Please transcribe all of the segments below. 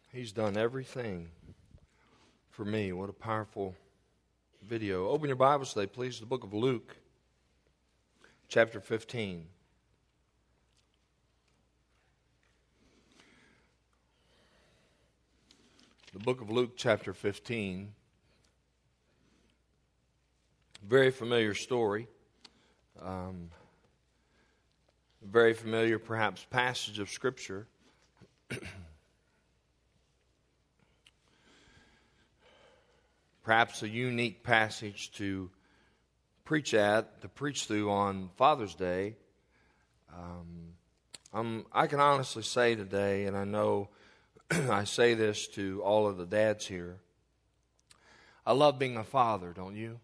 He's done everything for me. What a powerful video. Open your Bibles today, please, to the book of Luke, chapter 15. The book of Luke, chapter 15. Very familiar story. Very familiar, perhaps, passage of Scripture. Perhaps a unique passage to preach through on Father's Day. I can honestly say today, and I know I say this to all of the dads here, I love being a father, don't you?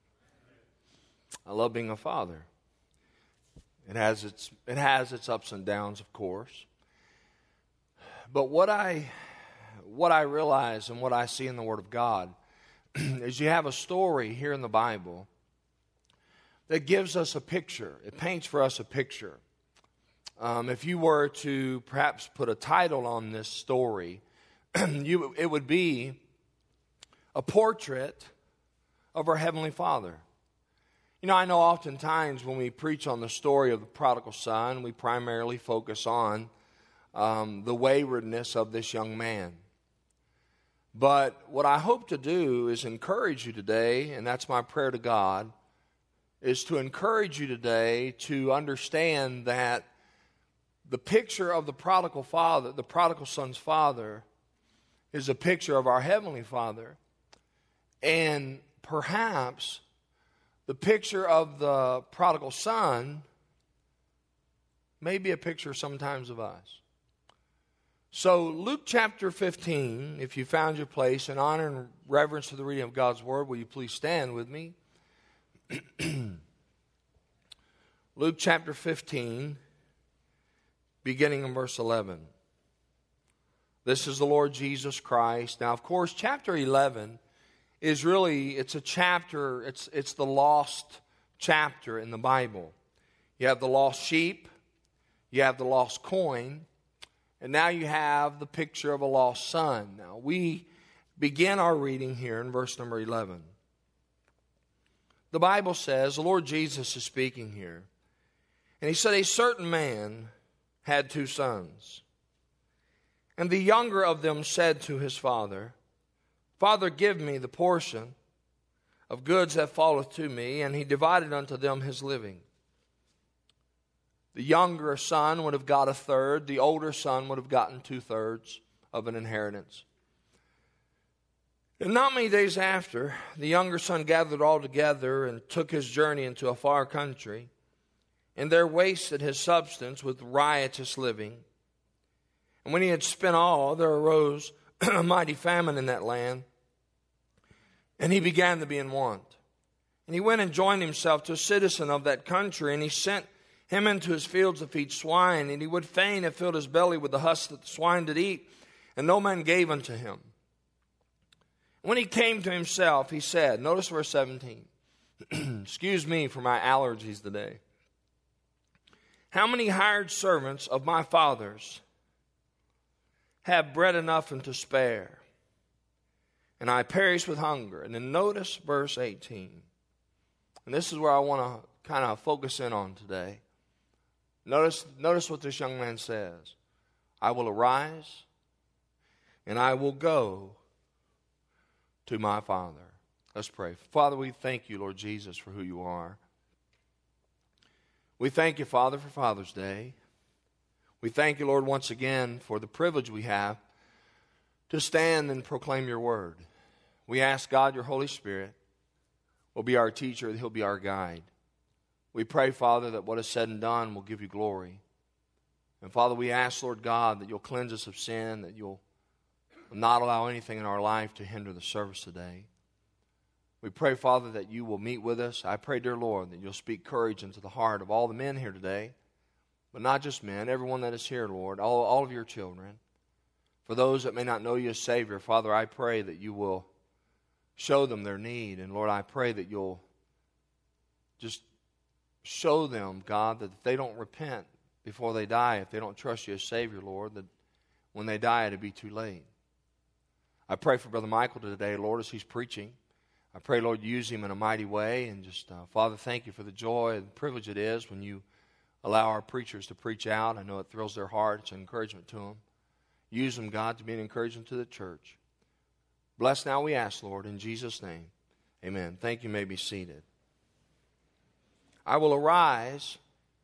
I love being a father. It has its ups and downs, of course. But what I realize and what I see in the Word of God is you have a story here in the Bible that gives us a picture. It paints for us a picture. If you were to perhaps put a title on this story, it would be a portrait of our Heavenly Father. You know, I know oftentimes when we preach on the story of the prodigal son, we primarily focus on the waywardness of this young man. But what I hope to do is encourage you today, and that's my prayer to God, is to encourage you today to understand that the picture of the prodigal father, the prodigal son's father, is a picture of our Heavenly Father. And perhaps the picture of the prodigal son may be a picture sometimes of us. So Luke chapter 15, if you found your place, in honor and reverence to the reading of God's Word, will you please stand with me? Luke chapter 15, beginning in verse 11. This is the Lord Jesus Christ. Now, of course, chapter 11 is really, it's a chapter, it's the lost chapter in the Bible. You have the lost sheep, you have the lost coin, and now you have the picture of a lost son. Now, we begin our reading here in verse number 11. The Bible says, the Lord Jesus is speaking here, and he said, a certain man had 2 sons. And the younger of them said to his father, Father, give me the portion of goods that falleth to me. And he divided unto them his living. The younger son would have got 1/3. The older son would have gotten 2/3 of an inheritance. And not many days after, the younger son gathered all together and took his journey into a far country, and there wasted his substance with riotous living. And when he had spent all, there arose a mighty famine in that land, and he began to be in want. And he went and joined himself to a citizen of that country, and he sent him into his fields to feed swine, and he would fain have filled his belly with the husk that the swine did eat, and no man gave unto him. When he came to himself, he said, notice verse 17, excuse me for my allergies today. How many hired servants of my father's have bread enough and to spare, and I perish with hunger? And then notice verse 18. And this is where I want to kind of focus in on today. Notice what this young man says. I will arise, and I will go to my father. Let's pray. Father, we thank you, Lord Jesus, for who you are. We thank you, Father, for Father's Day. We thank you, Lord, once again for the privilege we have to stand and proclaim your word. We ask, God, your Holy Spirit will be our teacher, that he'll be our guide. We pray, Father, that what is said and done will give you glory. And, Father, we ask, Lord God, that you'll cleanse us of sin, that you'll not allow anything in our life to hinder the service today. We pray, Father, that you will meet with us. I pray, dear Lord, that you'll speak courage into the heart of all the men here today, but not just men, everyone that is here, Lord, all of your children. For those that may not know you as Savior, Father, I pray that you will show them their need. And, Lord, I pray that you'll just show them, God, that if they don't repent before they die, if they don't trust you as Savior, Lord, that when they die it'll be too late. I pray for Brother Michael today, Lord, as he's preaching. I pray, Lord, use him in a mighty way. And just, Father, thank you for the joy and the privilege it is when you allow our preachers to preach out. I know it thrills their heart. It's an encouragement to them. Use them, God, to be an encouragement to the church. Bless now, we ask, Lord, in Jesus' name. Amen. Thank you. You may be seated. I will arise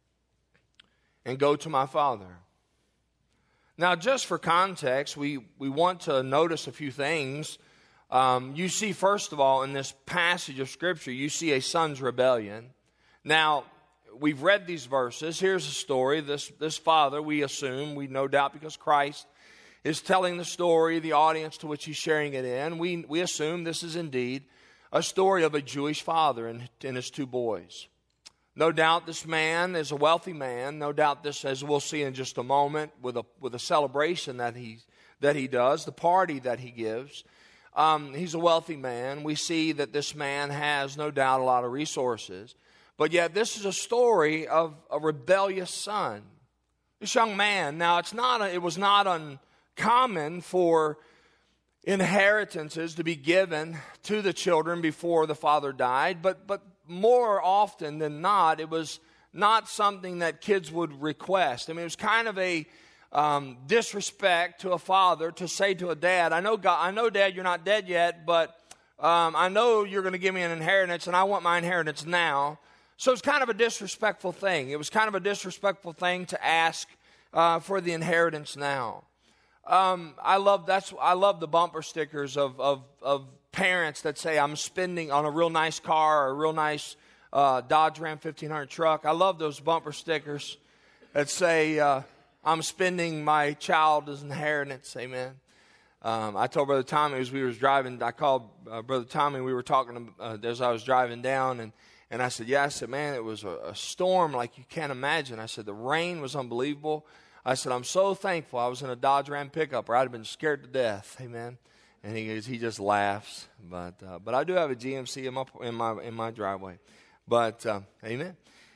and go to my father. Now, just for context, we want to notice a few things. You see, first of all, in this passage of Scripture, you see a son's rebellion. Now, we've read these verses. Here's a story. This father, we assume, we no doubt because Christ is telling the story, the audience to which he's sharing it in. We assume this is indeed a story of a Jewish father and his two boys. No doubt this man is a wealthy man. No doubt this, as we'll see in just a moment, with a celebration that he does, the party that he gives. He's a wealthy man. We see that this man has no doubt a lot of resources. But yet this is a story of a rebellious son. This young man, now it was not uncommon for inheritances to be given to the children before the father died, but more often than not, it was not something that kids would request. I mean, it was kind of a disrespect to a father to say to a dad, I know, Dad, you're not dead yet, but I know you're going to give me an inheritance, and I want my inheritance now. So it's kind of a disrespectful thing. It was kind of a disrespectful thing to ask for the inheritance now. I love the bumper stickers of parents that say, I'm spending on a real nice car or a real nice Dodge Ram 1500 truck. I love those bumper stickers that say, I'm spending my child's inheritance. Amen. I told Brother Tommy as we was driving, I called Brother Tommy, we were talking as I was driving down, and I said, man, it was a storm like you can't imagine. I said, the rain was unbelievable. I said, I'm so thankful I was in a Dodge Ram pickup or I'd have been scared to death. Amen. And he just laughs. But I do have a GMC in my driveway. But amen.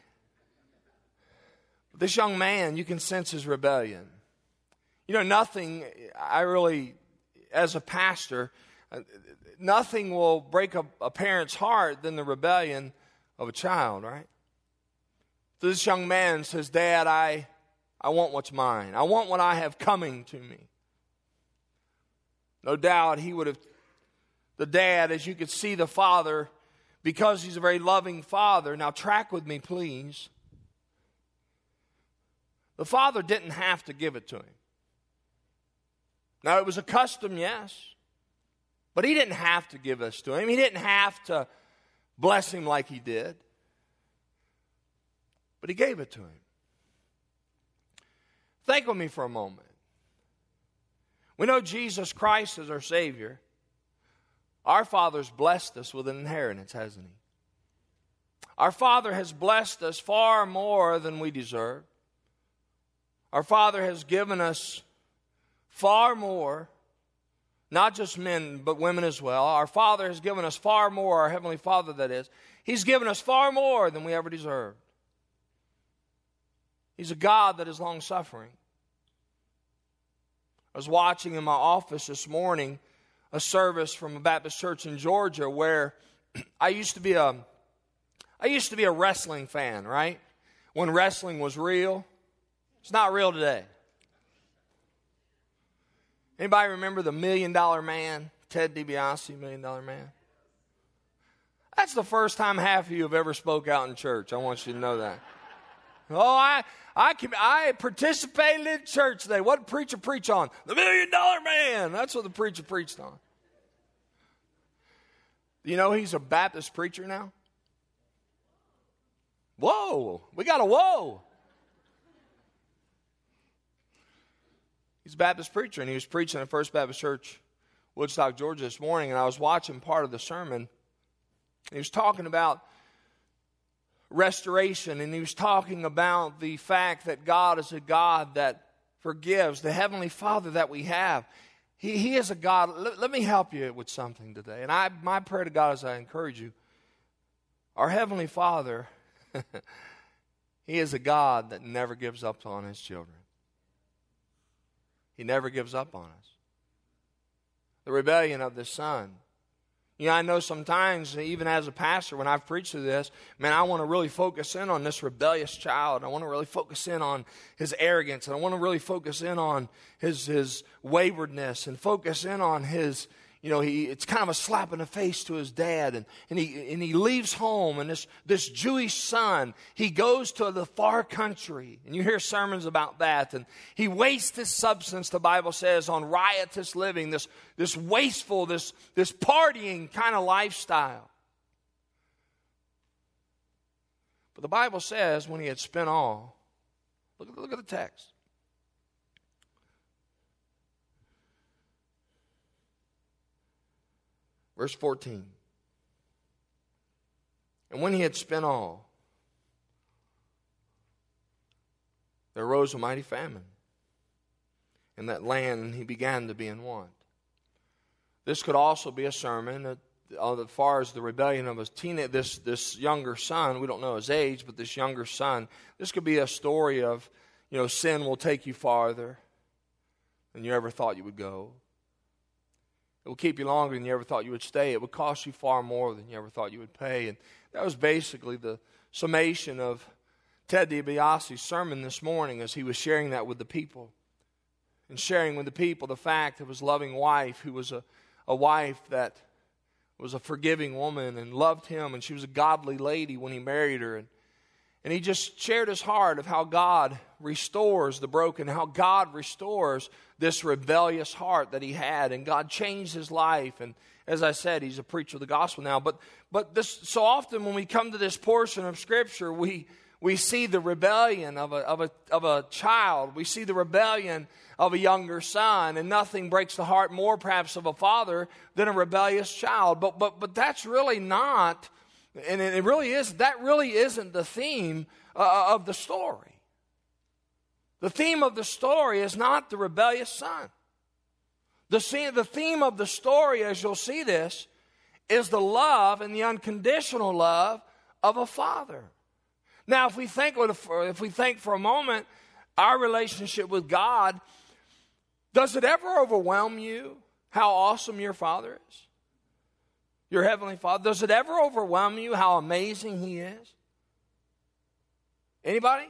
This young man, you can sense his rebellion. You know, nothing, as a pastor, nothing will break a parent's heart than the rebellion of a child, right? So this young man says, Dad, I want what's mine. I want what I have coming to me. No doubt the dad, as you could see the father, because he's a very loving father. Now track with me, please. The father didn't have to give it to him. Now it was a custom, yes. But he didn't have to give this to him. He didn't have to bless him like he did. But he gave it to him. Think with me for a moment. We know Jesus Christ is our Savior. Our Father's blessed us with an inheritance, hasn't He? Our Father has blessed us far more than we deserve. Our Father has given us far more, not just men, but women as well. Our Father has given us far more, our Heavenly Father that is. He's given us far more than we ever deserved. He's a God that is long-suffering. I was watching in my office this morning a service from a Baptist church in Georgia where I used to be a wrestling fan, right? When wrestling was real. It's not real today. Anybody remember the $1 Million Man? Ted DiBiase, $1 Million Man? That's the first time half of you have ever spoke out in church. I want you to know that. Oh, I participated in church today. What did the preacher preach on? The $1 Million Man. That's what the preacher preached on. You know he's a Baptist preacher now? Whoa. We got a whoa. He's a Baptist preacher, and he was preaching at First Baptist Church, Woodstock, Georgia this morning, and I was watching part of the sermon. He was talking about restoration, and he was talking about the fact that God is a God that forgives, the Heavenly Father that we have. He is a God. Let me help you with something today. And my prayer to God is I encourage you. Our Heavenly Father, He is a God that never gives up on His children. He never gives up on us. The rebellion of this son. You know, I know sometimes, even as a pastor, when I've preached through this, man, I want to really focus in on this rebellious child. I want to really focus in on his arrogance. And I want to really focus in on his waywardness and focus in on his, you know, it's kind of a slap in the face to his dad. And he leaves home, and this Jewish son, he goes to the far country. And you hear sermons about that. And he wastes his substance, the Bible says, on riotous living, this wasteful, this partying kind of lifestyle. But the Bible says when he had spent all, look at the text. Verse 14. And when he had spent all, there arose a mighty famine in that land, and he began to be in want. This could also be a sermon as far as the rebellion of his this younger son. We don't know his age, but this younger son. This could be a story of, you know, sin will take you farther than you ever thought you would go. It will keep you longer than you ever thought you would stay. It would cost you far more than you ever thought you would pay. And that was basically the summation of Ted DiBiase's sermon this morning as he was sharing that with the people. And sharing with the people the fact of his loving wife, who was a wife that was a forgiving woman and loved him. And she was a godly lady when he married her. And he just shared his heart of how God restores the broken, how God restores this rebellious heart that he had. And God changed his life. And as I said, he's a preacher of the gospel now. But this, so often when we come to this portion of Scripture, we see the rebellion of a child. We see the rebellion of a younger son. And nothing breaks the heart more perhaps of a father than a rebellious child. But that's really not... And it really is. That really isn't the theme of the story. The theme of the story is not the rebellious son. The theme of the story, as you'll see this, is the love and the unconditional love of a father. Now, if we think for a moment, our relationship with God, does it ever overwhelm you how awesome your Father is? Your Heavenly Father. Does it ever overwhelm you how amazing He is? Anybody?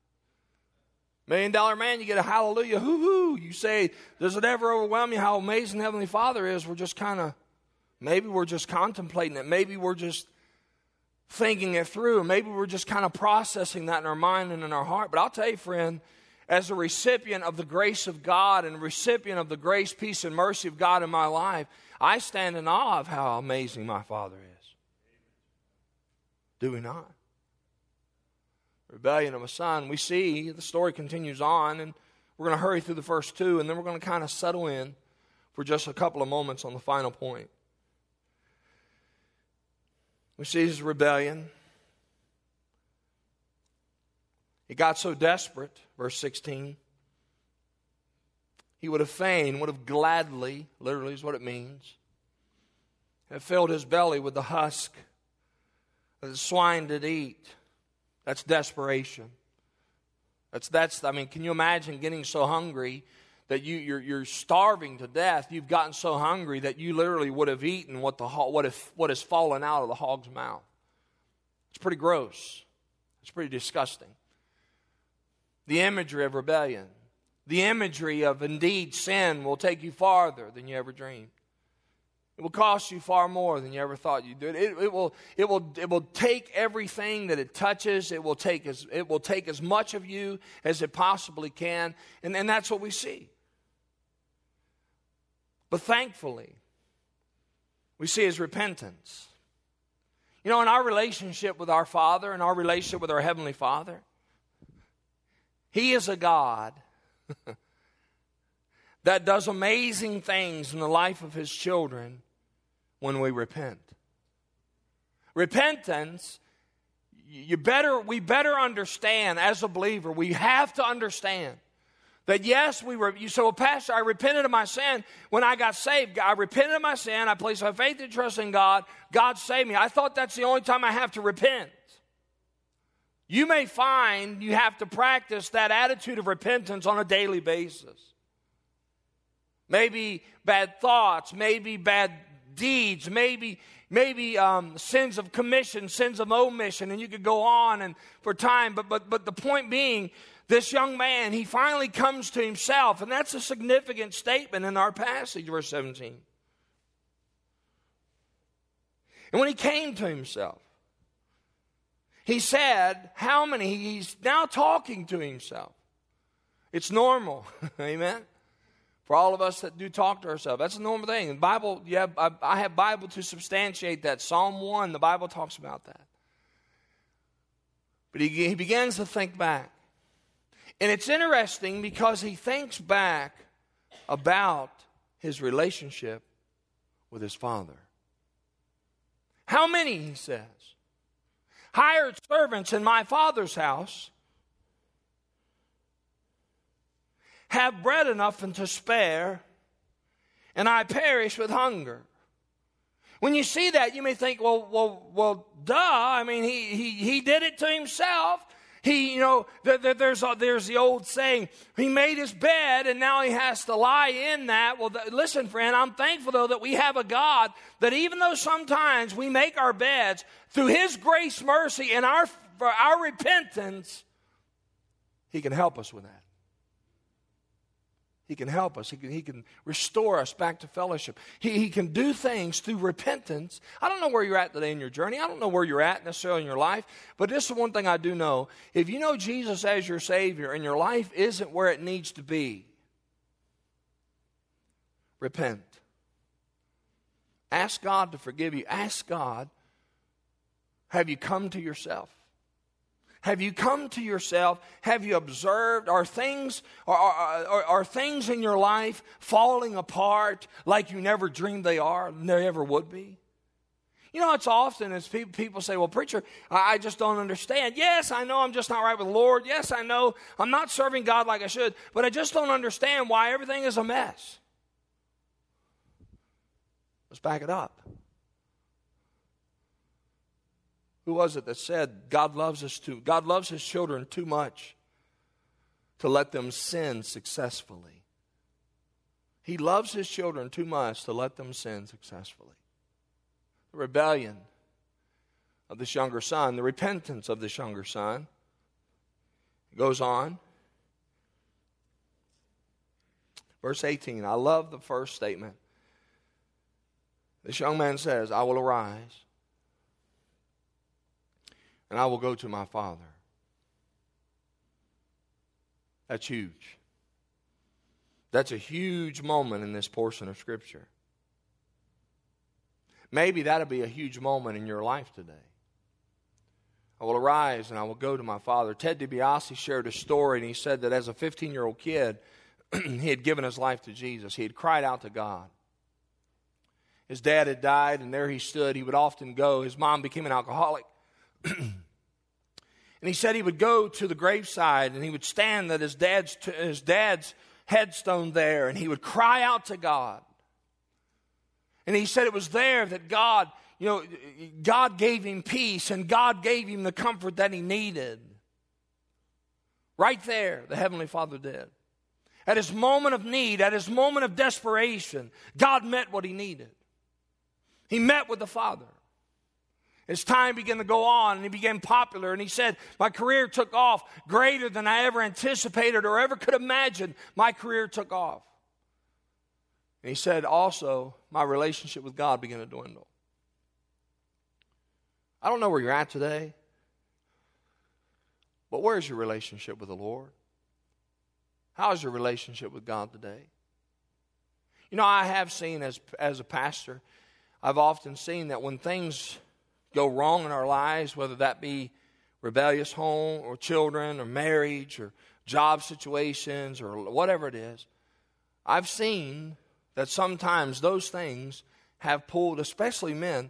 $1 Million Man, you get a hallelujah, hoo-hoo. You say, does it ever overwhelm you how amazing Heavenly Father is? We're just maybe we're just contemplating it. Maybe we're just thinking it through. Maybe we're just kind of processing that in our mind and in our heart. But I'll tell you, friend, as a recipient of the grace of God and recipient of the grace, peace, and mercy of God in my life, I stand in awe of how amazing my Father is. Do we not? Rebellion of a son. We see the story continues on, and we're going to hurry through the first two, and then we're going to kind of settle in for just a couple of moments on the final point. We see his rebellion. He got so desperate, verse 16, he would have gladly, literally is what it means, have filled his belly with the husk that the swine did eat. That's desperation. Can you imagine getting so hungry that you're starving to death? You've gotten so hungry that you literally would have eaten what has fallen out of the hog's mouth. It's pretty gross. It's pretty disgusting. The imagery of rebellion. The imagery of, indeed, sin will take you farther than you ever dreamed. It will cost you far more than you ever thought you'd do. It will take everything that it touches. It will take as much of you as it possibly can. And that's what we see. But thankfully, we see his repentance. You know, in our relationship with our Father, in our relationship with our Heavenly Father, He is a God that does amazing things in the life of His children when we repent. Repentance, we better understand as a believer, we have to understand that yes, you say, well, Pastor, I repented of my sin when I got saved. I repented of my sin. I placed my faith and trust in God. God saved me. I thought that's the only time I have to repent. You may find you have to practice that attitude of repentance on a daily basis. maybe bad thoughts, maybe bad deeds, maybe sins of commission, sins of omission, and you could go on and for time. But the point being, this young man, he finally comes to himself, and that's a significant statement in our passage, verse 17. And when he came to himself, he said, how many? He's now talking to himself. It's normal, amen? For all of us that do talk to ourselves, that's a normal thing. In the Bible, I have Bible to substantiate that. Psalm 1, the Bible talks about that. But he begins to think back. And it's interesting because he thinks back about his relationship with his father. How many, he says, hired servants in my father's house have bread enough and to spare, and I perish with hunger. When you see that, you may think, well, duh. I mean, he did it to himself. There's the old saying, he made his bed and now he has to lie in that. Well, listen, friend, I'm thankful, though, that we have a God that even though sometimes we make our beds, through his grace, mercy, and for our repentance, he can help us with that. He can help us. He can restore us back to fellowship. He can do things through repentance. I don't know where you're at today in your journey. I don't know where you're at necessarily in your life. But this is one thing I do know. If you know Jesus as your Savior and your life isn't where it needs to be, repent. Ask God to forgive you. Ask God, have you come to yourself? Have you come to yourself? Have you observed? Are things in your life falling apart like you never dreamed they are and they ever would be? You know, it's often as people say, well, preacher, I just don't understand. Yes, I know I'm just not right with the Lord. Yes, I know I'm not serving God like I should, but I just don't understand why everything is a mess. Let's back it up. Who was it that said God loves his children too much to let them sin successfully? He loves his children too much to let them sin successfully. The rebellion of this younger son, the repentance of this younger son, goes on. Verse 18, I love the first statement. This young man says, I will arise, and I will go to my father. That's huge. That's a huge moment in this portion of Scripture. Maybe that'll be a huge moment in your life today. I will arise and I will go to my father. Ted DiBiase shared a story, and he said that as a 15-year-old kid, he had given his life to Jesus. He had cried out to God. His dad had died, and there he stood. He would often go. His mom became an alcoholic. And he said he would go to the graveside and he would stand at his dad's headstone there, and he would cry out to God. And he said it was there that God gave him peace and God gave him the comfort that he needed. Right there, the Heavenly Father did. At his moment of need, at his moment of desperation, God met what he needed. He met with the Father. As time began to go on and he became popular, and he said, my career took off greater than I ever anticipated or ever could imagine. My career took off. And he said also, my relationship with God began to dwindle. I don't know where you're at today, but where's your relationship with the Lord? How is your relationship with God today? You know, I have seen as a pastor, I've often seen that when things go wrong in our lives, whether that be rebellious home or children or marriage or job situations or whatever it is, I've seen that sometimes those things have pulled, especially men,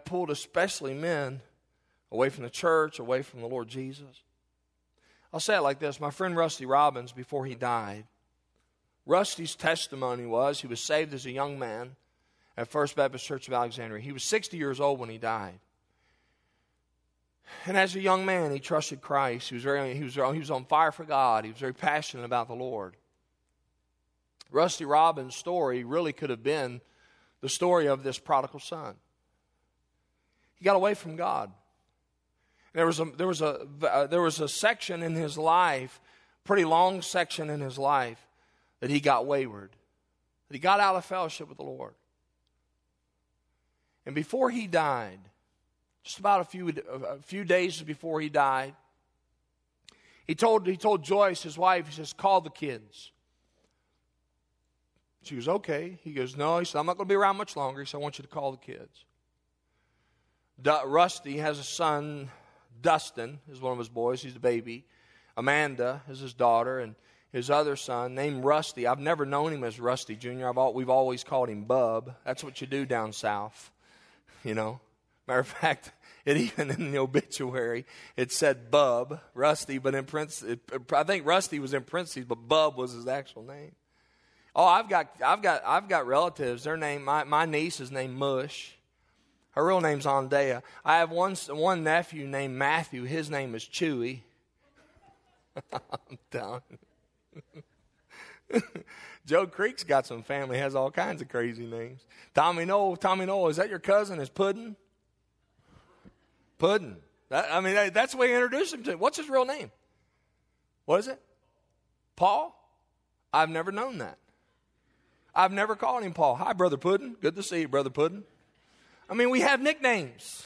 away from the church, away from the Lord Jesus. I'll say it like this. My friend Rusty Robbins, before he died, Rusty's testimony was he was saved as a young man at First Baptist Church of Alexandria. He was 60 years old when he died. And as a young man, he trusted Christ. He was on fire for God. He was very passionate about the Lord. Rusty Robbins' story really could have been the story of this prodigal son. He got away from God. There was a section in his life, pretty long section in his life, that he got wayward. That he got out of fellowship with the Lord. And before he died, just about a few days before he died, he told Joyce, his wife, he says, call the kids. She goes, okay. He goes, no. He said, I'm not going to be around much longer. He said, I want you to call the kids. Rusty has a son, Dustin is one of his boys. He's the baby. Amanda is his daughter, and his other son named Rusty. I've never known him as Rusty Jr. We've always called him Bub. That's what you do down south, you know. Matter of fact, it even in the obituary, it said Bub, Rusty, but in parentheses, I think Rusty was in parentheses, but Bub was his actual name. Oh, I've got relatives. Their name, my niece is named Mush. Her real name's Andea. I have one nephew named Matthew. His name is Chewy. I'm telling you. Joe Creek's got some family, has all kinds of crazy names. Tommy Noel, is that your cousin? Is Puddin'? Puddin'. That's the way he introduced him to him. What's his real name? What is it? Paul? I've never known that. I've never called him Paul. Hi, Brother Puddin'. Good to see you, Brother Puddin'. We have nicknames.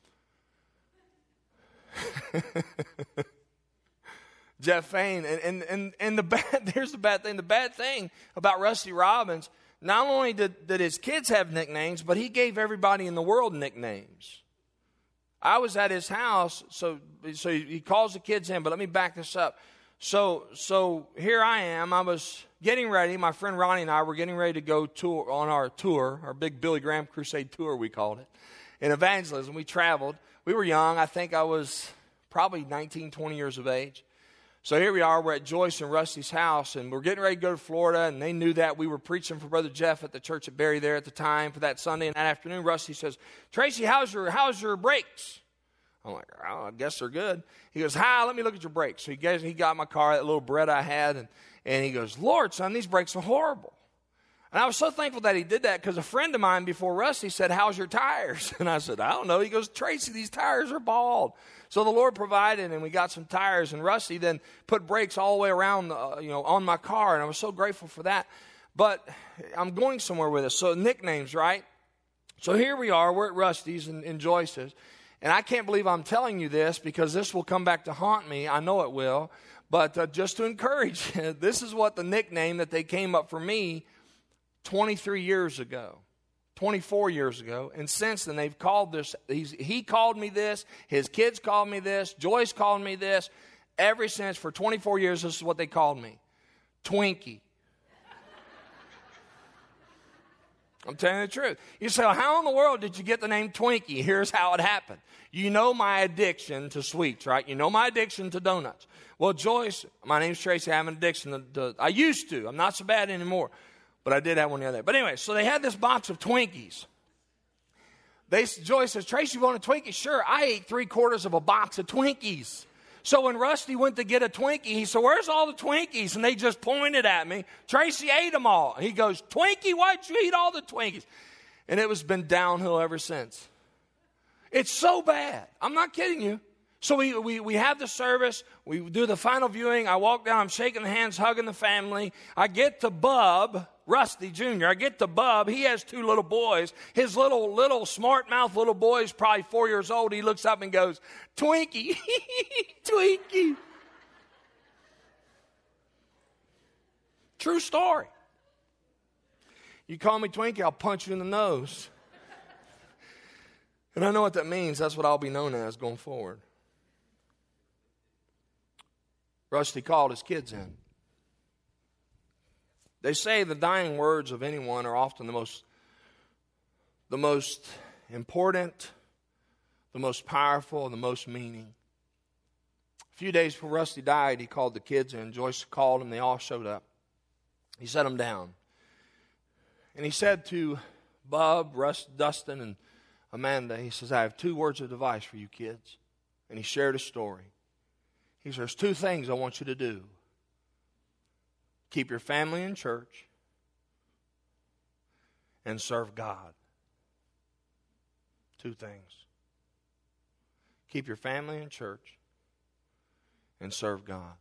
Jeff Fain, and here's the bad thing. The bad thing about Rusty Robbins, not only did his kids have nicknames, but he gave everybody in the world nicknames. I was at his house, so he calls the kids in, but let me back this up. So here I am. I was getting ready. My friend Ronnie and I were getting ready to go on our tour, our big Billy Graham Crusade tour, we called it, in evangelism. We traveled. We were young. I think I was probably 19, 20 years of age. So here we are. We're at Joyce and Rusty's house, and we're getting ready to go to Florida, and they knew that. We were preaching for Brother Jeff at the church at Berry there at the time for that Sunday. And that afternoon, Rusty says, Tracy, how's your brakes? I'm like, oh, I guess they're good. He goes, hi, let me look at your brakes. So he got my car, that little Brett I had, and he goes, Lord, son, these brakes are horrible. And I was so thankful that he did that because a friend of mine before Rusty said, how's your tires? And I said, I don't know. He goes, Tracy, these tires are bald. So the Lord provided, and we got some tires, and Rusty then put brakes all the way around, on my car, and I was so grateful for that. But I'm going somewhere with this. So nicknames, right? So here we are. We're at Rusty's and Joyce's. And I can't believe I'm telling you this because this will come back to haunt me. I know it will. But just to encourage you, this is what the nickname that they came up for me 23 years ago, 24 years ago. And since then, they've called this. He called me this. His kids called me this. Joyce called me this. Ever since, for 24 years, this is what they called me. Twinkie. I'm telling you the truth. You say, well, how in the world did you get the name Twinkie? Here's how it happened. You know my addiction to sweets, right? You know my addiction to donuts. Well, Joyce, my name's Tracy. I have an addiction to I used to. I'm not so bad anymore. But I did have one the other day. But anyway, so they had this box of Twinkies. Joyce says, Tracy, you want a Twinkie? Sure. I ate 3/4 of a box of Twinkies. So when Rusty went to get a Twinkie, he said, where's all the Twinkies? And they just pointed at me. Tracy ate them all. He goes, Twinkie, why'd you eat all the Twinkies? And it was been downhill ever since. It's so bad. I'm not kidding you. So we have the service. We do the final viewing. I walk down. I'm shaking the hands, hugging the family. I get to Bub, Rusty Jr. I get to Bub. He has 2 little boys. His little smart-mouthed little boy is probably 4 years old. He looks up and goes, Twinkie, Twinkie. True story. You call me Twinkie, I'll punch you in the nose. And I know what that means. That's what I'll be known as going forward. Rusty called his kids in. They say the dying words of anyone are often the most important, the most powerful, and the most meaning. A few days before Rusty died, he called the kids in. Joyce called them. They all showed up. He set them down. And he said to Bub, Dustin, and Amanda, he says, I have 2 words of advice for you kids. And he shared a story. He says, there's 2 things I want you to do. Keep your family in church and serve God. Two things. Keep your family in church and serve God.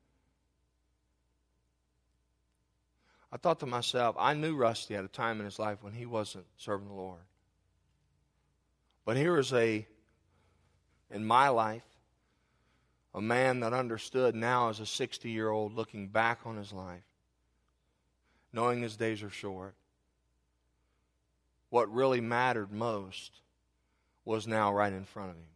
I thought to myself, I knew Rusty at a time in his life when he wasn't serving the Lord. But here is in my life, a man that understood now as a 60-year-old looking back on his life, knowing his days are short. What really mattered most was now right in front of him.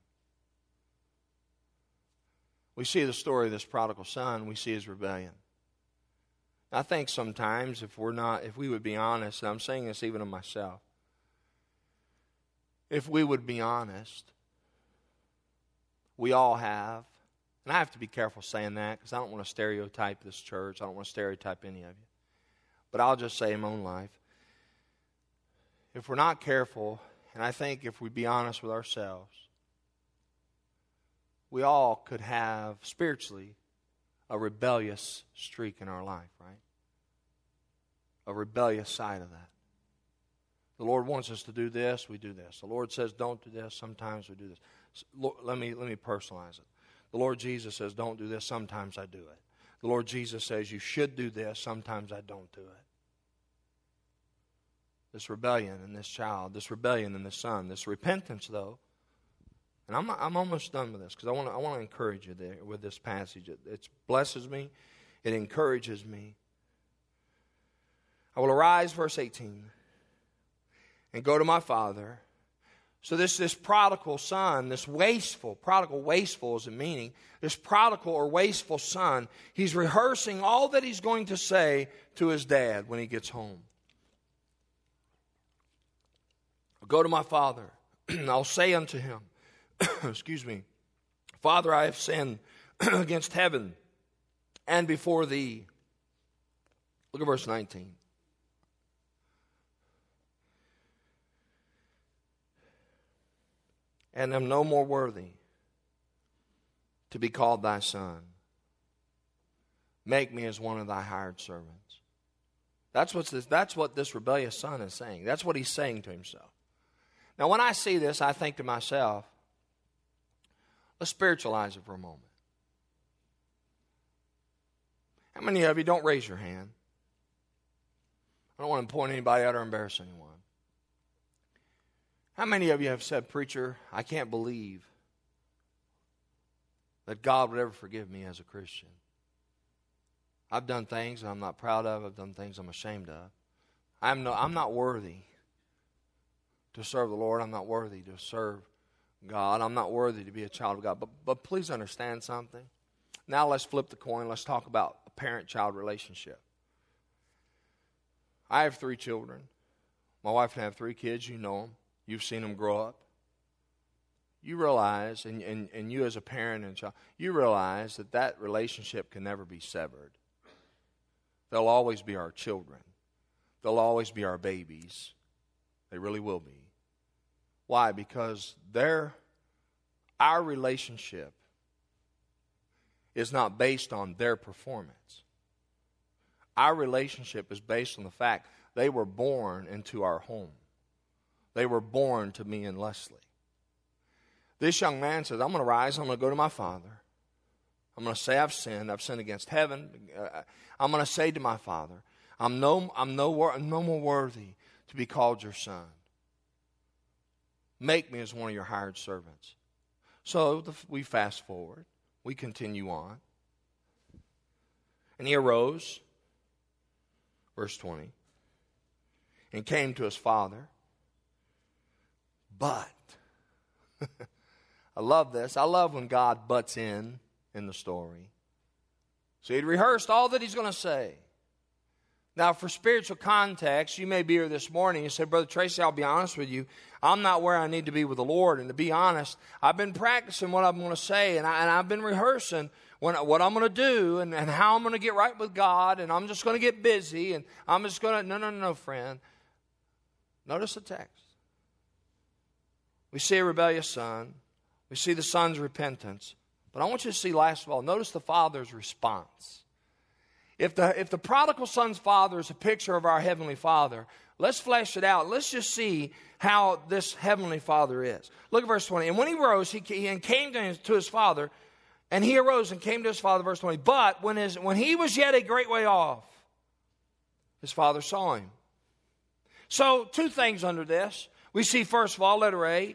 We see the story of this prodigal son. We see his rebellion. I think sometimes if we would be honest, and I'm saying this even of myself, if we would be honest, we all have, and I have to be careful saying that because I don't want to stereotype this church. I don't want to stereotype any of you. But I'll just say in my own life, if we're not careful, and I think if we be honest with ourselves, we all could have, spiritually, a rebellious streak in our life, right? A rebellious side of that. The Lord wants us to do this, we do this. The Lord says don't do this, sometimes we do this. Let me personalize it. The Lord Jesus says don't do this, sometimes I do it. The Lord Jesus says you should do this, sometimes I don't do it. This rebellion in this child, this rebellion in this son, this repentance though, and I'm almost done with this because I want to encourage you there with this passage. It blesses me. It encourages me. I will arise, verse 18, and go to my father. So this prodigal son, this prodigal wasteful is a meaning. This prodigal or wasteful son, he's rehearsing all that he's going to say to his dad when he gets home. I'll go to my father, and I'll say unto him, excuse me, Father, I have sinned against heaven and before thee. Look at verse 19. And am no more worthy to be called thy son. Make me as one of thy hired servants. That's what this rebellious son is saying. That's what he's saying to himself. Now, when I see this, I think to myself, let's spiritualize it for a moment. How many of you, don't raise your hand. I don't want to point anybody out or embarrass anyone. How many of you have said, Preacher, I can't believe that God would ever forgive me as a Christian? I've done things I'm not proud of. I've done things I'm ashamed of. I'm not worthy to serve the Lord. I'm not worthy to serve God. I'm not worthy to be a child of God. But please understand something. Now let's flip the coin. Let's talk about a parent-child relationship. I have 3 children. My wife and I have 3 kids. You know them. You've seen them grow up. You realize, and you as a parent and child, you realize that relationship can never be severed. They'll always be our children. They'll always be our babies. They really will be. Why? Because our relationship is not based on their performance. Our relationship is based on the fact they were born into our home. They were born to me and Leslie. This young man says, I'm going to rise, I'm going to go to my father. I'm going to say I've sinned against heaven. I'm going to say to my father, I'm no more worthy to be called your son. Make me as one of your hired servants. So we fast forward. We continue on. And he arose, verse 20, and came to his father. But, I love this. I love when God butts in the story. So he'd rehearsed all that he's going to say. Now, for spiritual context, you may be here this morning. You say, Brother Tracy, I'll be honest with you. I'm not where I need to be with the Lord. And to be honest, I've been practicing what I'm going to say. And I've been rehearsing what I'm going to do and how I'm going to get right with God. And I'm just going to get busy. And I'm just going to... No, friend. Notice the text. We see a rebellious son. We see the son's repentance. But I want you to see, last of all, notice the father's response. If the prodigal son's father is a picture of our Heavenly Father, Let's flesh it out. Let's just see how this Heavenly Father is. Look at verse 20. And when he rose, he came to his father, and he arose and came to his father, verse 20. But when he was yet a great way off, his father saw him. So, two things under this. We see, first of all, letter A,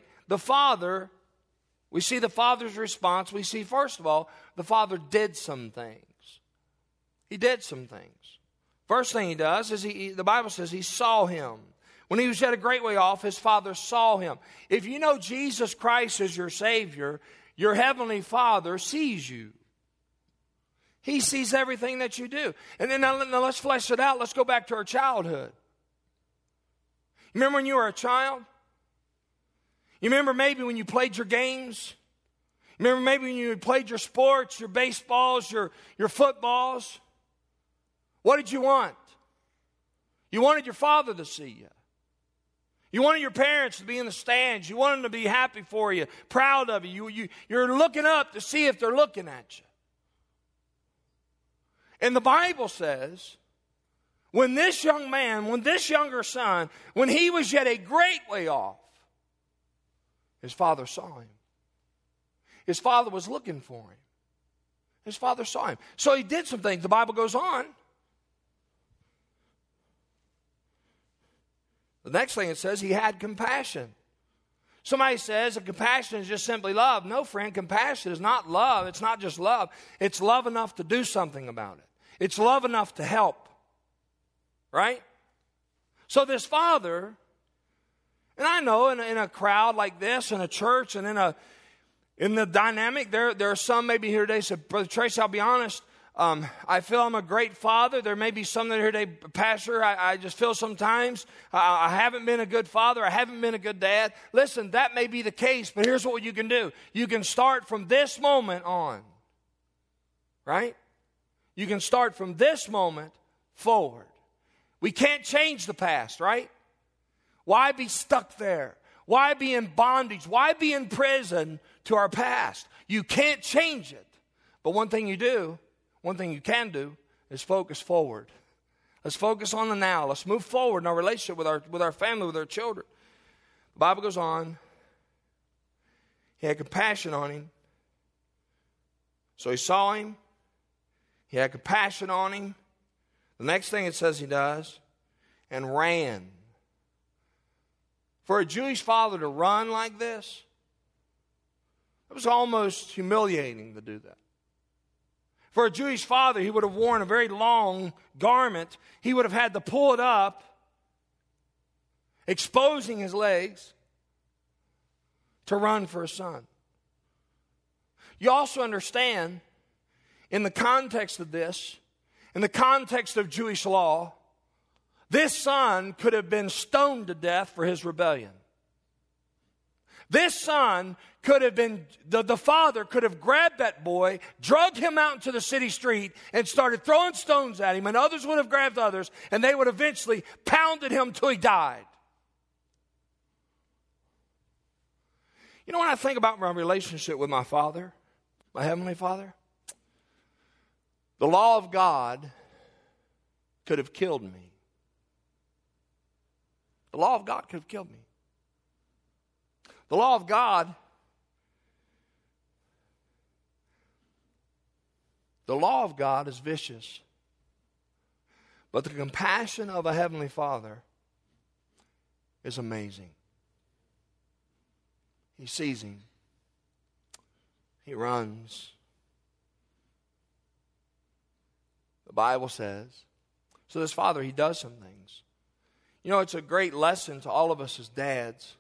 we see the father's response. We see, first of all, the father did some things. He did some things. First thing he does is the Bible says he saw him. When he was yet a great way off, his father saw him. If you know Jesus Christ as your Savior, your Heavenly Father sees you. He sees everything that you do. And then now let's flesh it out. Let's go back to our childhood. Remember when you were a child? You remember maybe when you played your games? You remember maybe when you played your sports, your baseballs, your footballs? What did you want? You wanted your father to see you. You wanted your parents to be in the stands. You wanted them to be happy for you, proud of you. You're looking up to see if they're looking at you. And the Bible says, when this younger son, when he was yet a great way off, his father saw him. His father was looking for him. His father saw him. So he did some things. The Bible goes on. The next thing it says, he had compassion. Somebody says that compassion is just simply love. No, friend, compassion is not love. It's not just love. It's love enough to do something about it. It's love enough to help. Right? So this father, and I know in a crowd like this, in a church, and in the dynamic, there are some maybe here today say, Brother Tracy, I'll be honest, I feel I'm a great father. There may be some that are here today, Pastor, I just feel sometimes I haven't been a good father. I haven't been a good dad. Listen, that may be the case, but here's what you can do. You can start from this moment on. Right? You can start from this moment forward. We can't change the past, right? Why be stuck there? Why be in bondage? Why be in prison to our past? You can't change it. But one thing you can do is focus forward. Let's focus on the now. Let's move forward in our relationship with our family, with our children. The Bible goes on. He had compassion on him. So he saw him. He had compassion on him. The next thing it says he does, and ran. For a Jewish father to run like this, it was almost humiliating to do that. For a Jewish father, he would have worn a very long garment. He would have had to pull it up, exposing his legs, to run for his son. You also understand, in the context of this, in the context of Jewish law, this son could have been stoned to death for his rebellion. This son could have been, the father could have grabbed that boy, dragged him out into the city street, and started throwing stones at him, and others would have grabbed others, and they would eventually pounded him till he died. You know, when I think about my relationship with my Father, my Heavenly Father, the law of God could have killed me. The law of God could have killed me. The law of God, is vicious. But the compassion of a Heavenly Father is amazing. He sees him. He runs. The Bible says. So this father, he does some things. You know, it's a great lesson to all of us as dads.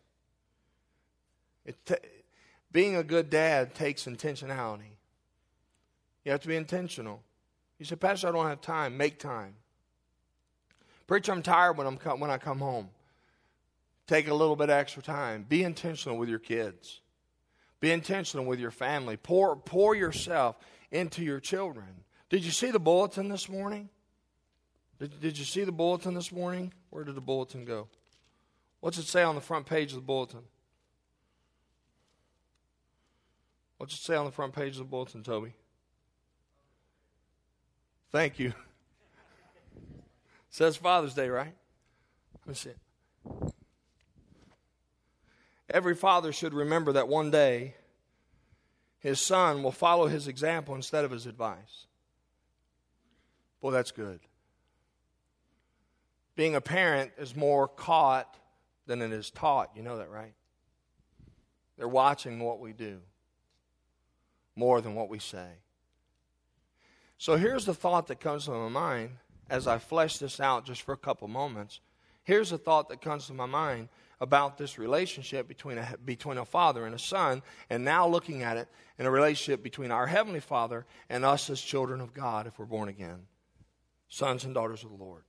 Being a good dad takes intentionality. You have to be intentional. You say, Pastor, I don't have time. Make time. Preacher, I'm tired when I come home. Take a little bit of extra time. Be intentional with your kids. Be intentional with your family. Pour yourself into your children. Did you see the bulletin this morning? Did you see the bulletin this morning? Where did the bulletin go? What's it say on the front page of the bulletin? What's it say on the front page of the bulletin, Toby? Thank you. It says Father's Day, right? Let me see it. Every father should remember that one day his son will follow his example instead of his advice. Boy, that's good. Being a parent is more caught than it is taught. You know that, right? They're watching what we do more than what we say. So here's the thought that comes to my mind as I flesh this out just for a couple moments. Here's a thought that comes to my mind about this relationship between a father and a son, and now looking at it in a relationship between our Heavenly Father and us as children of God if we're born again, sons and daughters of the Lord.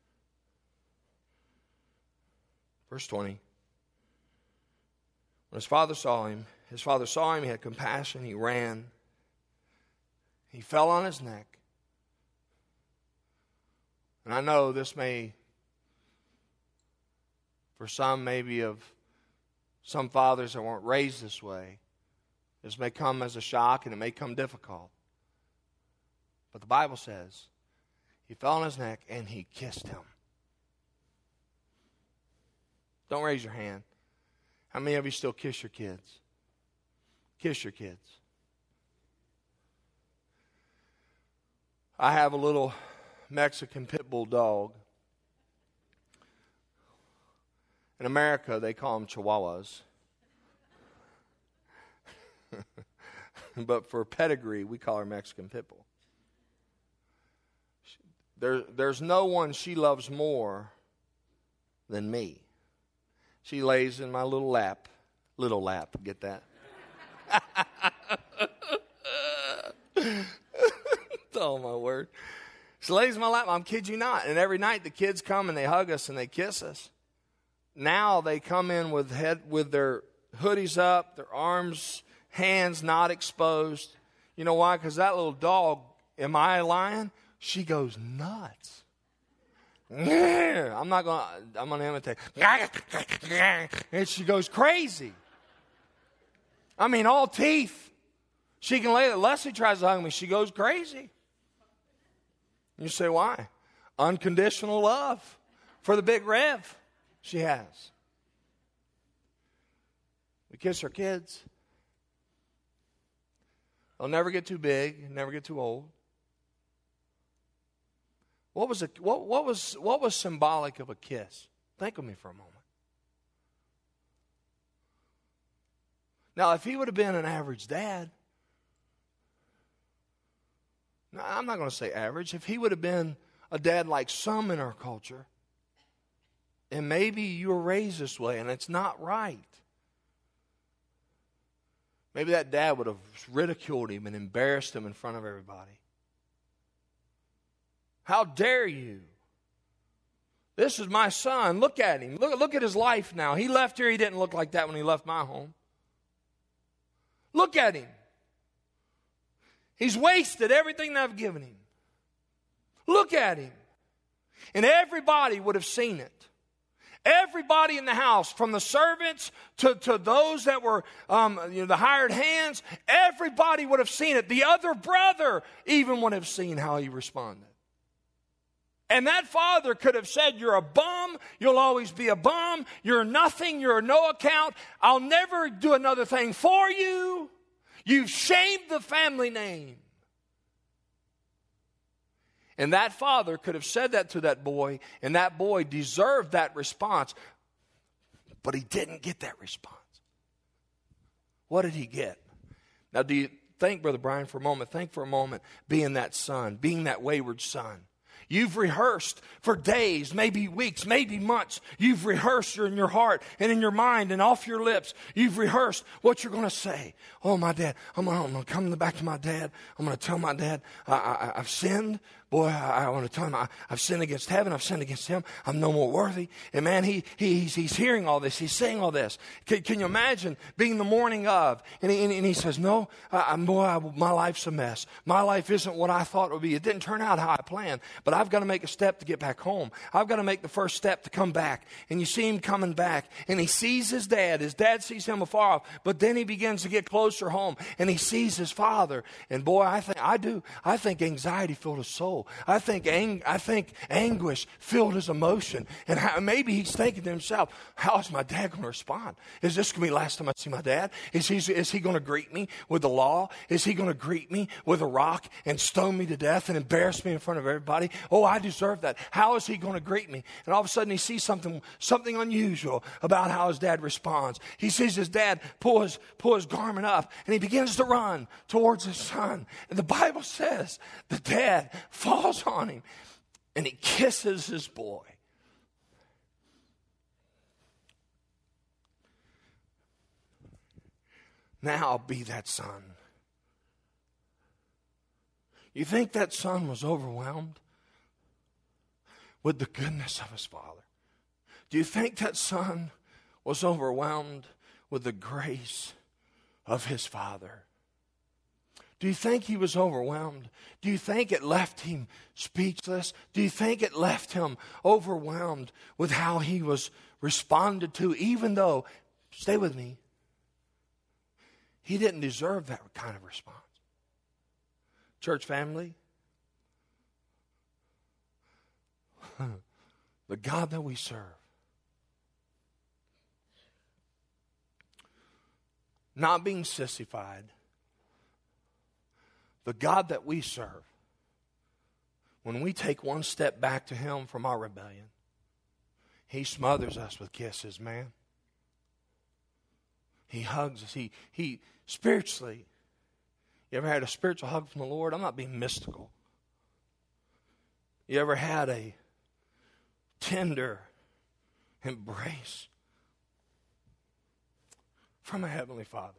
Verse 20. When his father saw him, he had compassion, he ran, he fell on his neck. And I know this may, for some maybe of some fathers that weren't raised this way, this may come as a shock and it may come difficult. But the Bible says he fell on his neck and he kissed him. Don't raise your hand. How many of you still kiss your kids? Kiss your kids. I have a little Mexican pit bull dog. In America, they call them Chihuahuas. But for pedigree, we call her Mexican pit bull. There's no one she loves more than me. She lays in my little lap. Little lap, get that? Oh, my word. She lays in my lap, I'm kidding you not. And every night the kids come and they hug us and they kiss us. Now they come in with their hoodies up, their arms, hands not exposed. You know why? Because that little dog, am I lying? She goes nuts. I'm going to imitate. And she goes crazy. I mean, all teeth. She can lay it. Leslie tries to hug me. She goes crazy. You say, why? Unconditional love for the big Rev she has. We kiss our kids. They'll never get too big, never get too old. What was symbolic of a kiss? Think with me for a moment. Now, if he would have been an average dad, now, I'm not going to say average. If he would have been a dad like some in our culture, and maybe you were raised this way and it's not right, maybe that dad would have ridiculed him and embarrassed him in front of everybody. How dare you? This is my son. Look at him. Look at his life now. He left here. He didn't look like that when he left my home. Look at him. He's wasted everything that I've given him. Look at him. And everybody would have seen it. Everybody in the house, from the servants to those that were the hired hands, everybody would have seen it. The other brother even would have seen how he responded. And that father could have said, you're a bum, you'll always be a bum, you're nothing, you're no account, I'll never do another thing for you. You've shamed the family name. And that father could have said that to that boy, and that boy deserved that response. But he didn't get that response. What did he get? Now, do you think, Brother Brian, for a moment, think for a moment, being that son, being that wayward son. You've rehearsed for days, maybe weeks, maybe months. You've rehearsed in your heart and in your mind and off your lips. You've rehearsed what you're going to say. Oh, my dad, I'm going to come back to my dad. I'm going to tell my dad I've sinned. Boy, I want to tell him I've sinned against heaven. I've sinned against him. I'm no more worthy. And man, he's hearing all this. He's saying all this. Can you imagine being the morning of? And he says, no, my life's a mess. My life isn't what I thought it would be. It didn't turn out how I planned. But I've got to make a step to get back home. I've got to make the first step to come back. And you see him coming back. And he sees his dad. His dad sees him afar off. But then he begins to get closer home. And he sees his father. And boy, I think anxiety filled his soul. soul. I think anguish filled his emotion. And maybe he's thinking to himself, how is my dad going to respond? Is this going to be the last time I see my dad? Is he going to greet me with the law? Is he going to greet me with a rock and stone me to death and embarrass me in front of everybody? Oh, I deserve that. How is he going to greet me? And all of a sudden he sees something unusual about how his dad responds. He sees his dad pull his garment up, and he begins to run towards his son. And the Bible says the dad falls on him, and he kisses his boy. Now be that son. You think that son was overwhelmed with the goodness of his father? Do you think that son was overwhelmed with the grace of his father? Do you think he was overwhelmed? Do you think it left him speechless? Do you think it left him overwhelmed with how he was responded to, even though, stay with me, he didn't deserve that kind of response? Church family, the God that we serve, not being sissified, the God that we serve, when we take one step back to him from our rebellion, he smothers us with kisses, man. He hugs us. He spiritually, you ever had a spiritual hug from the Lord? I'm not being mystical. You ever had a tender embrace from a Heavenly Father?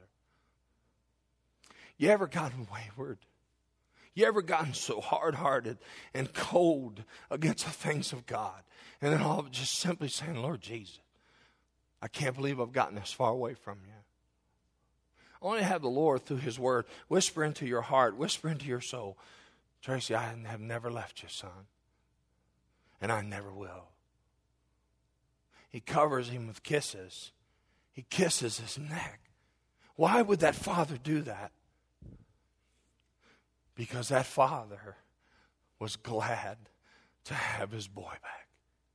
You ever gotten wayward? You ever gotten so hard-hearted and cold against the things of God? And then all of it just simply saying, Lord Jesus, I can't believe I've gotten this far away from you. I want to have the Lord through his word whisper into your heart, whisper into your soul, Tracy, I have never left you, son. And I never will. He covers him with kisses. He kisses his neck. Why would that father do that? Because that father was glad to have his boy back.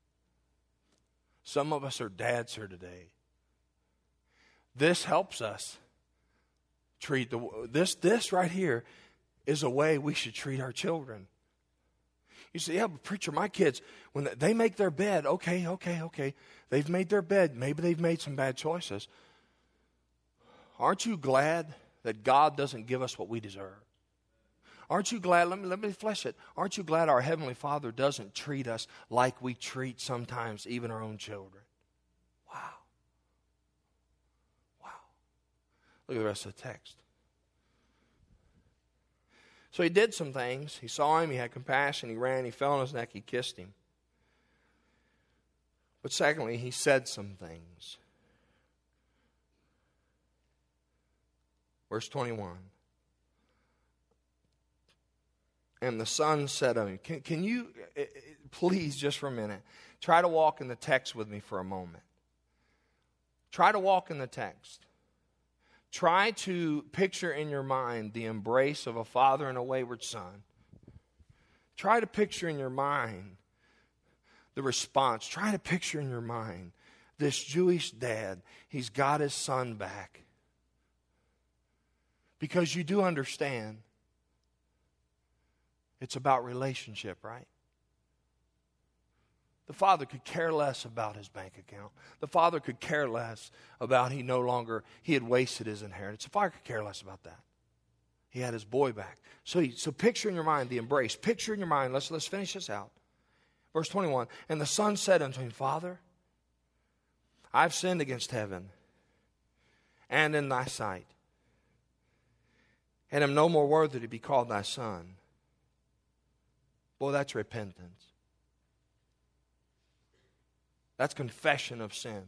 Some of us are dads here today. This helps us treat this right here is a way we should treat our children. You say, yeah, but preacher, my kids, when they make their bed, okay. They've made their bed. Maybe they've made some bad choices. Aren't you glad that God doesn't give us what we deserve? Aren't you glad, let me flesh it. Aren't you glad our Heavenly Father doesn't treat us like we treat sometimes even our own children? Wow. Look at the rest of the text. So he did some things. He saw him, he had compassion, he ran, he fell on his neck, he kissed him. But secondly, he said some things. Verse 21. And the son said to him, can you, please, just for a minute, try to walk in the text with me for a moment. Try to walk in the text. Try to picture in your mind the embrace of a father and a wayward son. Try to picture in your mind the response. Try to picture in your mind this Jewish dad. He's got his son back. Because you do understand, it's about relationship, right? The father could care less about his bank account. The father could care less about he had wasted his inheritance. The father could care less about that. He had his boy back. So picture in your mind the embrace. Picture in your mind, let's finish this out. Verse 21, and the son said unto him, Father, I've sinned against heaven and in thy sight, and am no more worthy to be called thy son. Boy, that's repentance. That's confession of sin.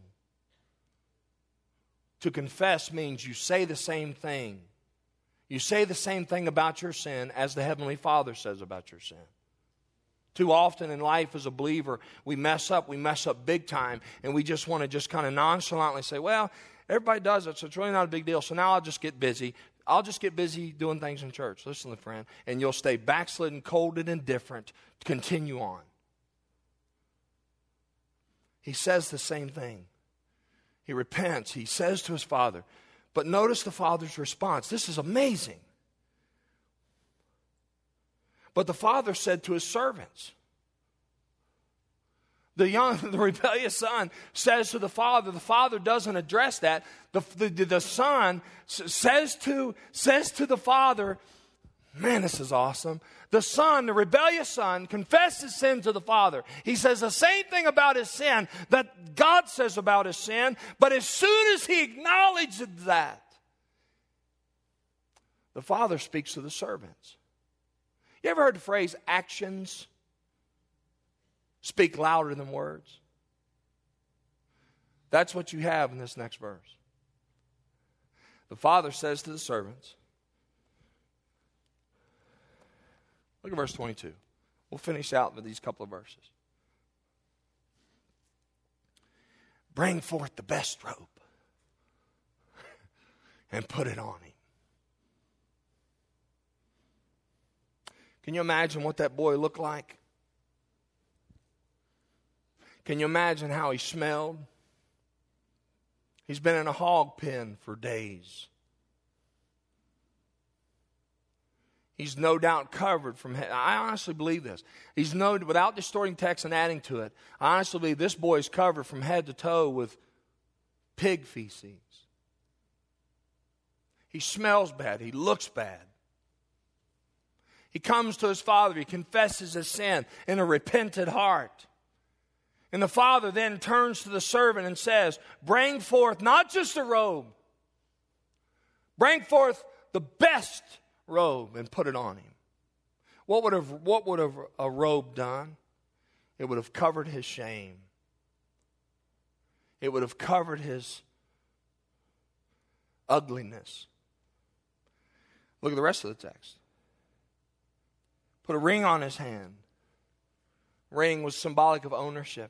To confess means you say the same thing. You say the same thing about your sin as the Heavenly Father says about your sin. Too often in life as a believer, we mess up big time, and we just want to just kind of nonchalantly say, well, everybody does it, so it's really not a big deal, so now I'll just get busy. I'll just get busy doing things in church. Listen, friend. And you'll stay backslidden, cold, and indifferent to continue on. He says the same thing. He repents. He says to his father. But notice the father's response. This is amazing. But the father said to his servants. The rebellious son says to the father doesn't address that. The son says to the father, man, this is awesome. The son, the rebellious son, confesses sin to the father. He says the same thing about his sin that God says about his sin, but as soon as he acknowledges that, the father speaks to the servants. You ever heard the phrase, actions speak louder than words? That's what you have in this next verse. The father says to the servants, look at verse 22. We'll finish out with these couple of verses. Bring forth the best robe and put it on him. Can you imagine what that boy looked like? Can you imagine how he smelled? He's been in a hog pen for days. He's no doubt covered from head. I honestly believe this. Without distorting text and adding to it, I honestly believe this boy is covered from head to toe with pig feces. He smells bad. He looks bad. He comes to his father. He confesses his sin in a repentant heart. And the father then turns to the servant and says, bring forth not just a robe. Bring forth the best robe and put it on him. What would a robe done? It would have covered his shame. It would have covered his ugliness. Look at the rest of the text. Put a ring on his hand. Ring was symbolic of ownership.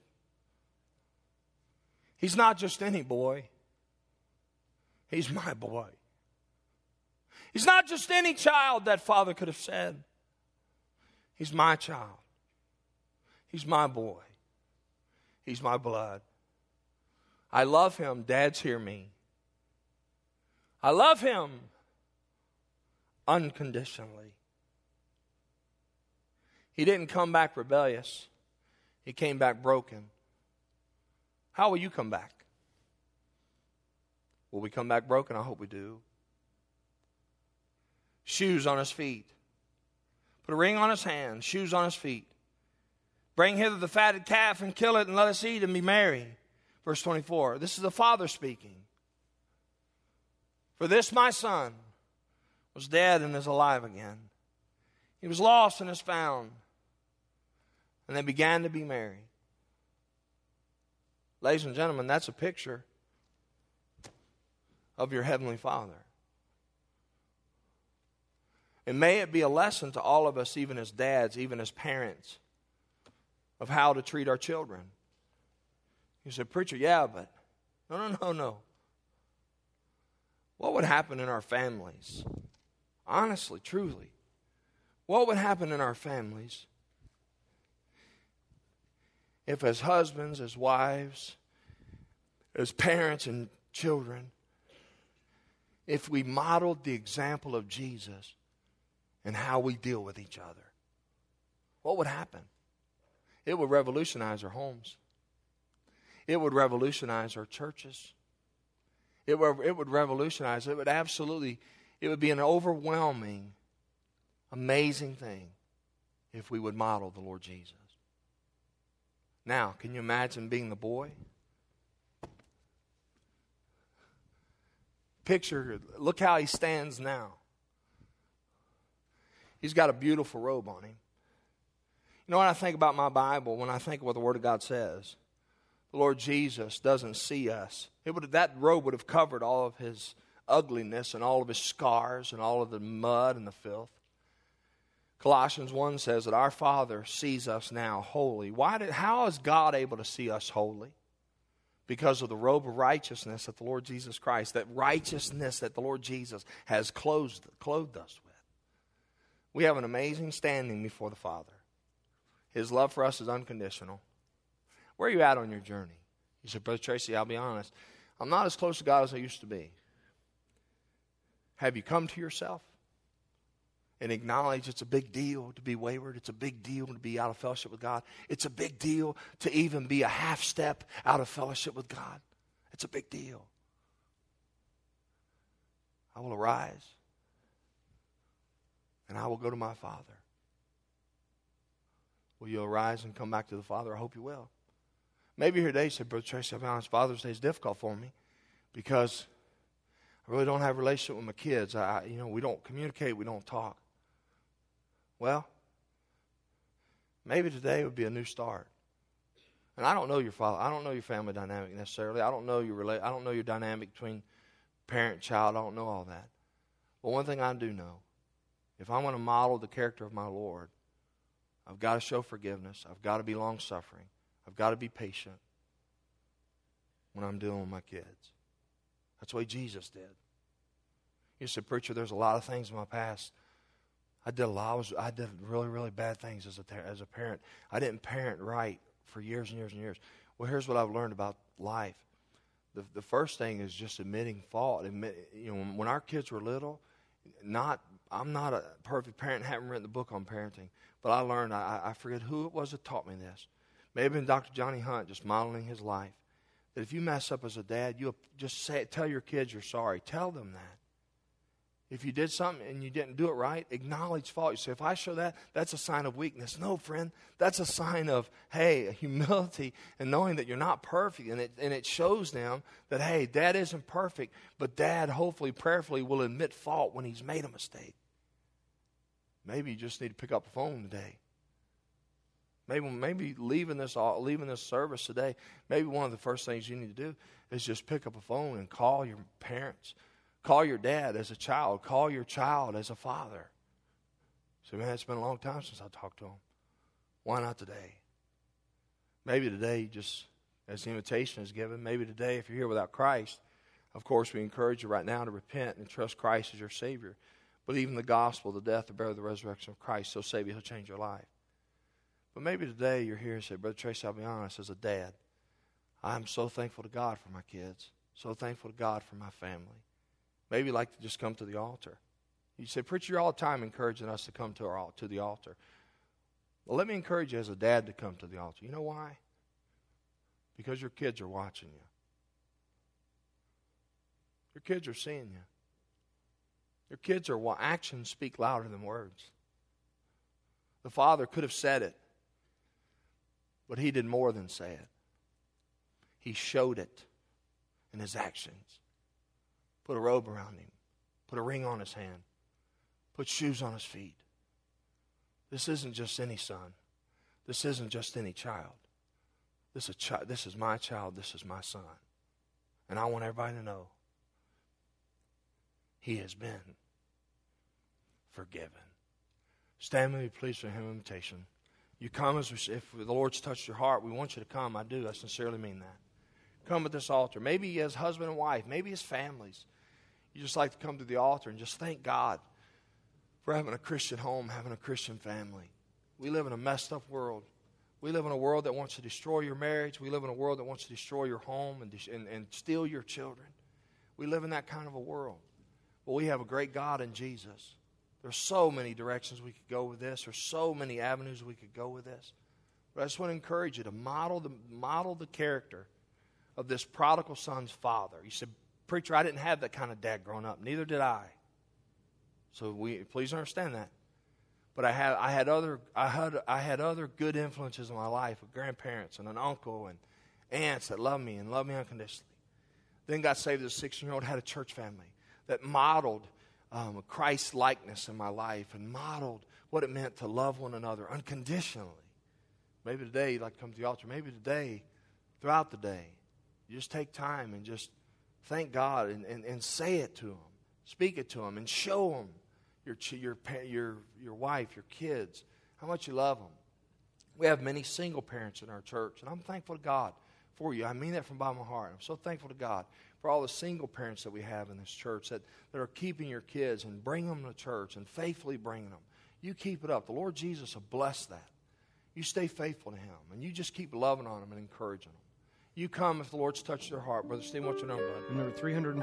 He's not just any boy. He's my boy. He's not just any child, that father could have said. He's my child. He's my boy. He's my blood. I love him. Dads, hear me. I love him unconditionally. He didn't come back rebellious. He came back broken. How will you come back? Will we come back broken? I hope we do. Shoes on his feet. Put a ring on his hand. Shoes on his feet. Bring hither the fatted calf and kill it and let us eat and be merry. Verse 24. This is the father speaking. For this my son was dead and is alive again. He was lost and is found. And they began to be merry. Ladies and gentlemen, that's a picture of your heavenly Father. And may it be a lesson to all of us, even as dads, even as parents, of how to treat our children. You say, preacher, yeah, but no. What would happen in our families? Honestly, truly. What would happen in our families if as husbands, as wives, as parents and children, if we modeled the example of Jesus and how we deal with each other? What would happen? It would revolutionize our homes. It would revolutionize our churches. It would revolutionize. It would be an overwhelming, amazing thing if we would model the Lord Jesus. Now, can you imagine being the boy? Look how he stands now. He's got a beautiful robe on him. You know what I think about my Bible when I think of what the Word of God says? The Lord Jesus doesn't see us. That robe would have covered all of his ugliness and all of his scars and all of the mud and the filth. Colossians 1 says that our Father sees us now holy. How is God able to see us holy? because of the robe of righteousness that the Lord Jesus Christ, that righteousness that the Lord Jesus has clothed us with. We have an amazing standing before the Father. His love for us is unconditional. Where are you at on your journey? You said, Brother Tracy, I'll be honest. I'm not as close to God as I used to be. Have you come to yourself and acknowledge it's a big deal to be wayward? It's a big deal to be out of fellowship with God. It's a big deal to even be a half step out of fellowship with God. It's a big deal. I will arise and I will go to my Father. Will you arise and come back to the Father? I hope you will. Maybe here today you say, Brother Tracy, I'll be honest, Father's Day is difficult for me because I really don't have a relationship with my kids. We don't communicate, we don't talk. Well, maybe today would be a new start. And I don't know your father. I don't know your family dynamic necessarily. I don't know your dynamic between parent and child. I don't know all that. But one thing I do know, if I want to model the character of my Lord, I've got to show forgiveness. I've got to be long-suffering. I've got to be patient when I'm dealing with my kids. That's the way Jesus did. He said, Preacher, there's a lot of things in my past. I did really, really bad things as a parent. I didn't parent right for years and years and years. Well, here's what I've learned about life. The first thing is just admitting fault. When our kids were little, I'm not a perfect parent, haven't written the book on parenting, but I learned, I forget who it was that taught me this. Maybe Dr. Johnny Hunt, just modeling his life. That if you mess up as a dad, you just tell your kids you're sorry. Tell them that. If you did something and you didn't do it right, acknowledge fault. You say, if I show that, that's a sign of weakness. No, friend, that's a sign of, humility and knowing that you're not perfect. And it shows them that, Dad isn't perfect, but Dad hopefully, prayerfully will admit fault when he's made a mistake. Maybe you just need to pick up the phone today. Maybe leaving this service today, maybe one of the first things you need to do is just pick up a phone and call your parents. Call your dad as a child. Call your child as a father. So, man, it's been a long time since I talked to him. Why not today? Maybe today, just as the invitation is given, maybe today, if you're here without Christ, of course, we encourage you right now to repent and trust Christ as your Savior. But even the gospel, the death, the burial, the resurrection of Christ, so save you, He'll change your life. But maybe today you're here and say, Brother Tracy, I'll be honest, as a dad, I'm so thankful to God for my kids, so thankful to God for my family. Maybe you'd like to just come to the altar. You say, Preacher, you're all the time encouraging us to come to the altar. Well, let me encourage you as a dad to come to the altar. You know why? Because your kids are watching you. Your kids are seeing you. Your kids are actions speak louder than words. The father could have said it, but he did more than say it. He showed it in his actions. Put a robe around him. Put a ring on his hand. Put shoes on his feet. This isn't just any son. This isn't just any child. This is my child. This is my son. And I want everybody to know he has been forgiven. Stand with me, please, for hymn invitation. You come if the Lord's touched your heart. We want you to come. I do. I sincerely mean that. Come at this altar. Maybe as husband and wife. Maybe as families. You just like to come to the altar and just thank God for having a Christian home, having a Christian family. We live in a messed up world. We live in a world that wants to destroy your marriage. We live in a world that wants to destroy your home and steal your children. We live in that kind of a world. But we have a great God in Jesus. There's so many directions we could go with this. There's so many avenues we could go with this. But I just want to encourage you to model the character of this prodigal son's father. You said, Preacher, I didn't have that kind of dad growing up. Neither did I. So please understand that. But I had other good influences in my life, with grandparents and an uncle and aunts that loved me and loved me unconditionally. Then got saved as a 16-year-old, had a church family that modeled Christ's likeness in my life and modeled what it meant to love one another unconditionally. Maybe today you'd like to come to the altar. Maybe today, throughout the day, you just take time and just thank God and say it to Him. Speak it to Him and show Him your wife, your kids, how much you love them. We have many single parents in our church, and I'm thankful to God for you. I mean that from the bottom of my heart. I'm so thankful to God for all the single parents that we have in this church that are keeping your kids and bringing them to church and faithfully bringing them. You keep it up. The Lord Jesus will bless that. You stay faithful to Him, and you just keep loving on them and encouraging them. You come if the Lord's touched their heart. Brother Steve, what's your number, bud? Number 300.